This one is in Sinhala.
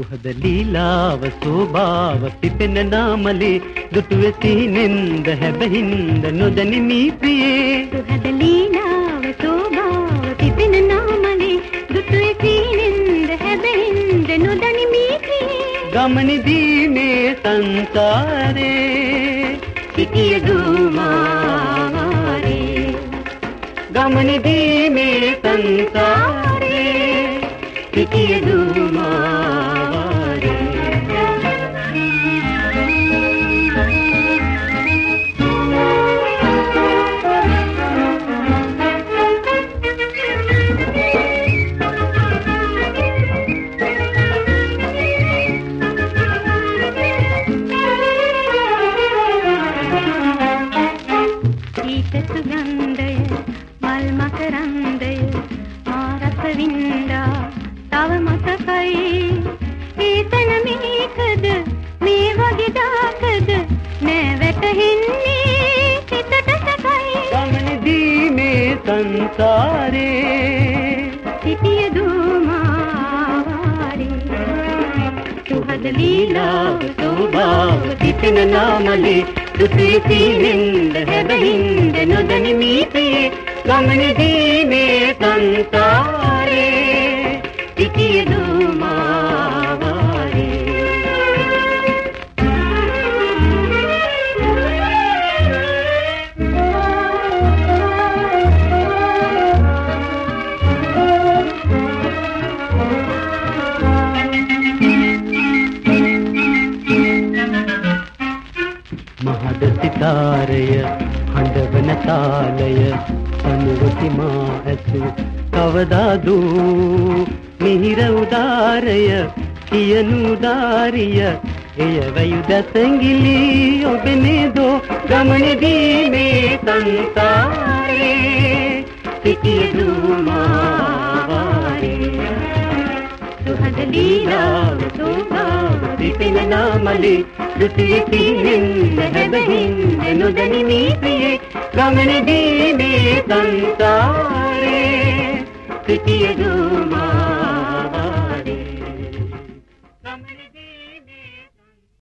සුහද ලීලාව සෝභාව පිපෙන නාමලේ දුටුවේ සිහිනෙන්ද හැබහින්ද නොදැනිමි ප්‍රියේ සුහද ලීලාව සෝභාව පිපෙන නාමලේ දුටුවේ සිහිනෙන්ද හැබහින්ද නොදැනිමි ප්‍රියේ ගමනේදී මේ සංසාරේ සිටිය දුමාරේ ගමනේදී මේ සංසාරේ සිටිය දුමාරේ සුගන්ධය මල් මකරන්දය ආරස වින්දා තව මතකයි ඒතන මේකද මේ වගේ දාකද නෑ වැටහෙන්නේ හිතට සැකයි ගමනේදී මේ සංසාරේ සිටිය දුමාරේ සුහද ලීලාව සෝභාව පිපෙන නාමලේ දුටුවේ සිහිනෙන්ද හැබහින්ද නොදැනිමි ප්‍රියේ ගමනේදී මේ සංසාරේ සිටිය දුමාරේ මහද සිතාරය හඬවන තාලය අනුවති මා ඇසු කවදාදු මිහිර උදාරය කියනු උදාරිය එය වැයු දැසැඟිලි ඔබනේදෝ ගමනේදී මේ සංසාරේ සිටිය දුමාරේ සුහද ලීලාව සෝභාව පිපෙන නාමලේ දුටුවේ සිහිනෙන්ද හැබහින්ද නොදැනිමි ප්‍රියේ ගමනේදී මේ සංසාරේ සිටිය දුමාරේ